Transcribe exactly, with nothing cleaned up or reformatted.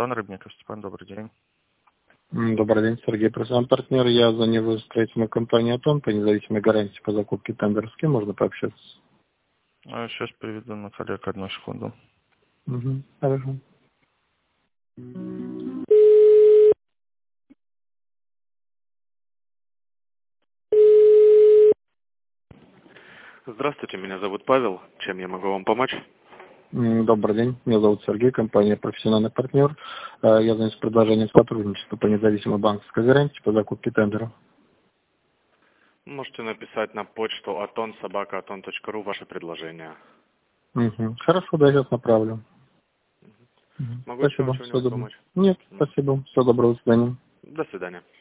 Антон Рыбников. Степан, добрый день. М, Добрый день, Сергей, профессиональный партнер. Я звоню в строительную компанию «Атон» по независимой гарантии по закупке тендеров. С кем можно пообщаться? А, Сейчас приведу на коллег, одну секунду. Угу, хорошо. Здравствуйте, меня зовут Павел. Чем я могу вам помочь? М, Добрый день, меня зовут Сергей, компания «Профессиональный партнер». Э, Я звоню с предложением сотрудничества по независимой банковской гарантии по закупке тендеров. Можете написать на почту aton собака aton точка ру ваше предложение. Угу. Хорошо, да, я сейчас направлю. Мгм. Могу еще вам Спасибо, всего чем-нибудь доброго. помочь? Нет, М. спасибо, всего доброго, до свидания. До свидания.